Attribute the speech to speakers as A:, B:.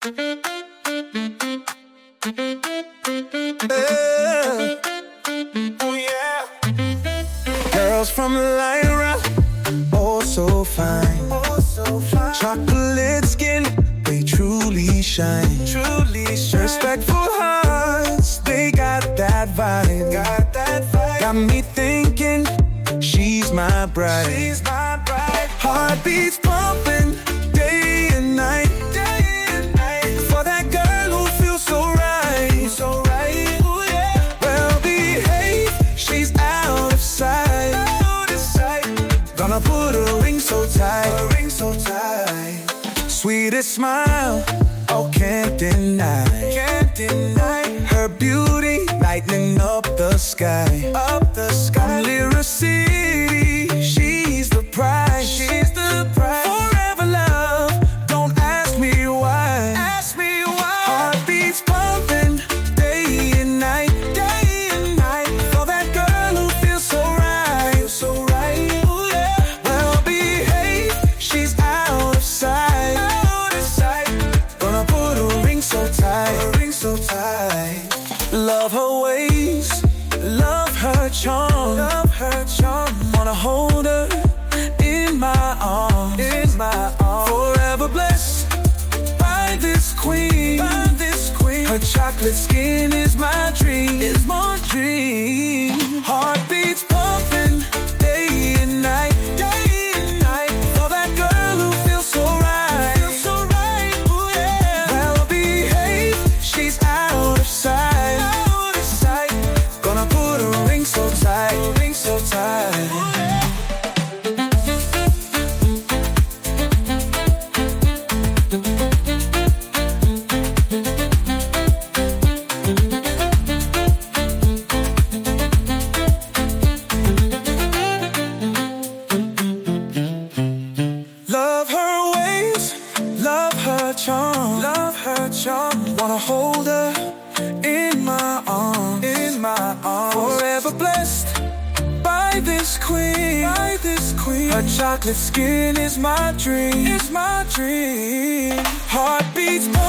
A: Yeah. Oh yeah. Girls from Lyra, oh so fine, oh so fine. Chocolate skin, they truly shine, truly shine. Respectful hearts, they got that vibe, got that vibe. Got me thinking, she's my bride, she's my bride. Heartbeats pumping, day and night, day and night. For that girl who feels so right, so right. Ooh, yeah. Well behaved, she's out of sight, out of sight. Gonna put a ring so tight, a ring so tight. Sweetest smile, oh can't deny, can't deny. Her beauty lightening up the sky, up the sky. Lyra City, she's the prize, she's the prize. Forever love, don't ask me why, ask me why. Heartbeats pumping, day and night, day and night. For that girl who feels so right, so right. Ooh, yeah. Well behaved, she's out of sight, out of sight. Gonna put a ring so tight, a ring so tight. Love her ways, love her charm, love her charm. Wanna hold her in my arms, in my arms. Forever blessed by this queen, by this queen. Her chocolate skin is my dream, is my dream. Heartbeats pumping, day and night, day and night. For that girl who feels so right, feels so right. Ooh, yeah. Well behaved, she's out of sight, out of sight. Gonna put a ring so tight, a ring so tight. Ooh, yeah. Love her ways, love her charm, love her charm. Wanna hold her in my arms, in my arms. Forever blessed by this queen, by this queen. Her chocolate skin is my dream, is my dream. Heartbeats.